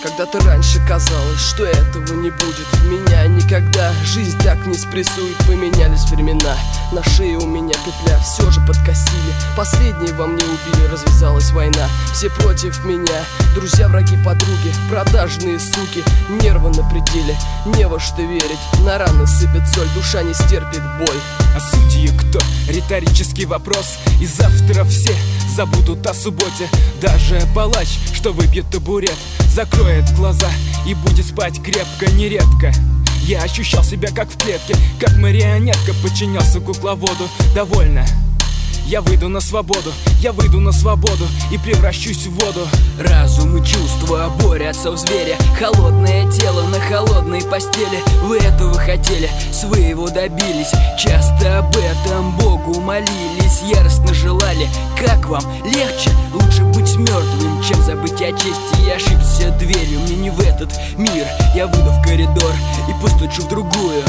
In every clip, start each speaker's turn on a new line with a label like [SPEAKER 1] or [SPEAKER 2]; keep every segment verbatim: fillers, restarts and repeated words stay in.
[SPEAKER 1] Когда-то раньше казалось, что этого не будет. Меня никогда жизнь так не спрессует. Поменялись времена, на шее у меня петля. Все же подкосили, последние во мне убили. Развязалась война, все против меня. Друзья, враги, подруги, продажные суки. Нервы на пределе, не во что верить. На раны сыпет соль, душа не стерпит боль.
[SPEAKER 2] А судьи кто? Риторический вопрос. И завтра все забудут о субботе. Даже палач, что выпьет табурет, закроет глаза и будет спать крепко. Нередко я ощущал себя как в клетке, как марионетка, подчинялся кукловоду. Довольно, я выйду на свободу, я выйду на свободу и превращусь в воду.
[SPEAKER 3] Разум и чувства борются в зверя. Холодное тело на холодной постели. Вы этого хотели, своего добились. Часто об этом Богу молились. Яростно желали, как вам легче? Лучше быть мертвым, чем забыть о чести. Я ошибся дверью, мне не в этот мир. Я выйду в коридор и постучу в другую.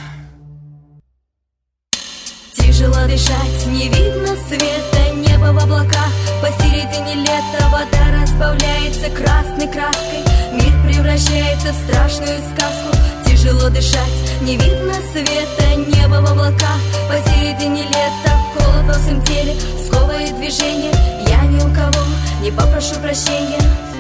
[SPEAKER 4] Тяжело дышать, не видно света, небо в облаках. Посередине лета вода разбавляется красной краской. Мир превращается в страшную сказку. Тяжело дышать, не видно света, небо в облаках. Посередине лета холод во всем теле сковывает движение. Я ни у кого не попрошу прощения.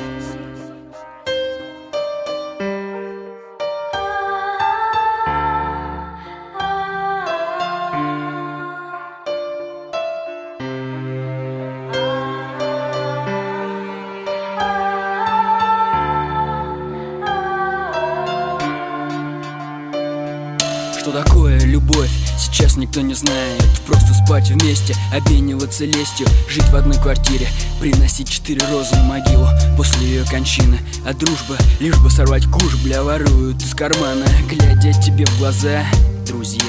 [SPEAKER 3] Что такое любовь, сейчас никто не знает. Просто спать вместе, обмениваться лестью, жить в одной квартире, приносить четыре розы на могилу после ее кончины. А дружба, лишь бы сорвать куш, бля, воруют из кармана, глядя тебе в глаза, друзья.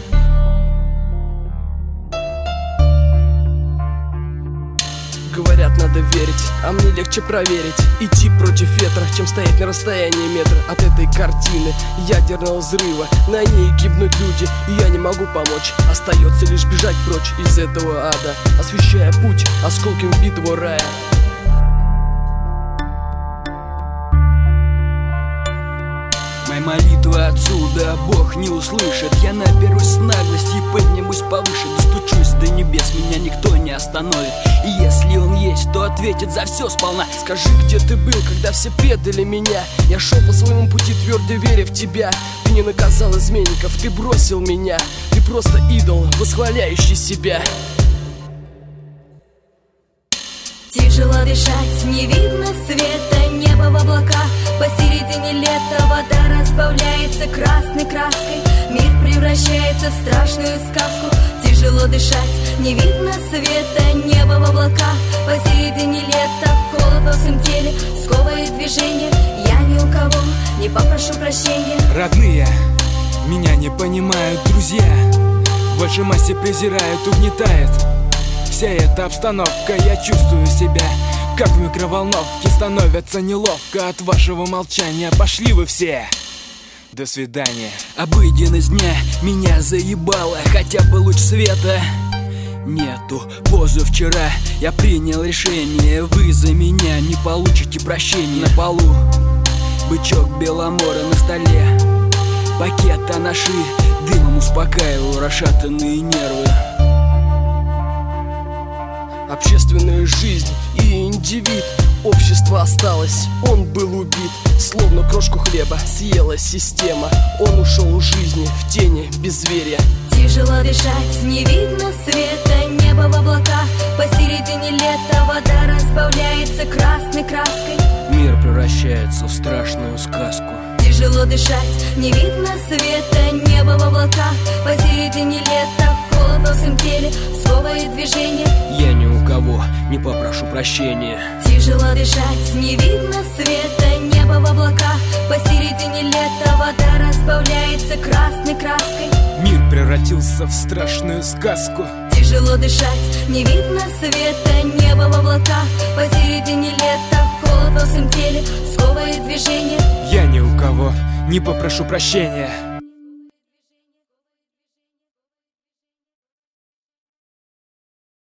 [SPEAKER 1] Говорят, надо верить, а мне легче проверить. Идти против ветра, чем стоять на расстоянии метра от этой картины ядерного взрыва. На ней гибнут люди, и я не могу помочь. Остается лишь бежать прочь из этого ада, освещая путь осколком битого рая.
[SPEAKER 3] Моя молитва отсюда Бог не услышит. Я наберусь наглости и поднимусь повыше. Достучусь до небес, меня никто не остановит. И если он есть, то ответит за все сполна.
[SPEAKER 1] Скажи, где ты был, когда все предали меня? Я шел по своему пути, твердо веря в тебя. Ты не наказал изменников, ты бросил меня. Ты просто идол, восхваляющий себя.
[SPEAKER 4] Тяжело дышать, не видно света, небо в облаках. Посередине лета вода разбавляется красной краской. Мир превращается в страшную сказку. Тяжело дышать, не видно света, небо в облаках. Посередине лета холод во всем теле сковывает движение. Я ни у кого не попрошу прощения.
[SPEAKER 2] Родные меня не понимают, друзья в большой массе презирают, угнетает вся эта обстановка. Я чувствую себя как в микроволновке. Становится неловко от вашего молчания. Пошли вы все, до свидания.
[SPEAKER 3] Обыденность дня меня заебала, хотя бы луч света нету. Позавчера я принял решение, вы за меня не получите прощения. На полу бычок беломора, на столе пакет анаши, дымом успокаиваю расшатанные нервы.
[SPEAKER 1] Общественная жизнь и индивид. Общество осталось, он был убит. Словно крошку хлеба съела система. Он ушел из жизни в тени безверия.
[SPEAKER 4] Тяжело дышать, не видно света, небо в облаках. Посередине лета вода разбавляется красной краской.
[SPEAKER 3] Мир превращается в страшную сказку.
[SPEAKER 4] Тяжело дышать, не видно света, небо в облаках. Посередине лета холод во всем теле сковывает движение.
[SPEAKER 3] Я ни у кого не попрошу прощения.
[SPEAKER 4] Тяжело дышать, не видно света, небо в облаках. Посередине лета вода разбавляется красной краской.
[SPEAKER 2] Мир превратился в страшную сказку.
[SPEAKER 4] Тяжело дышать, не видно света, небо в облаках. Посередине лета холод во всем теле сковывает движение.
[SPEAKER 2] Я ни у кого не попрошу прощения.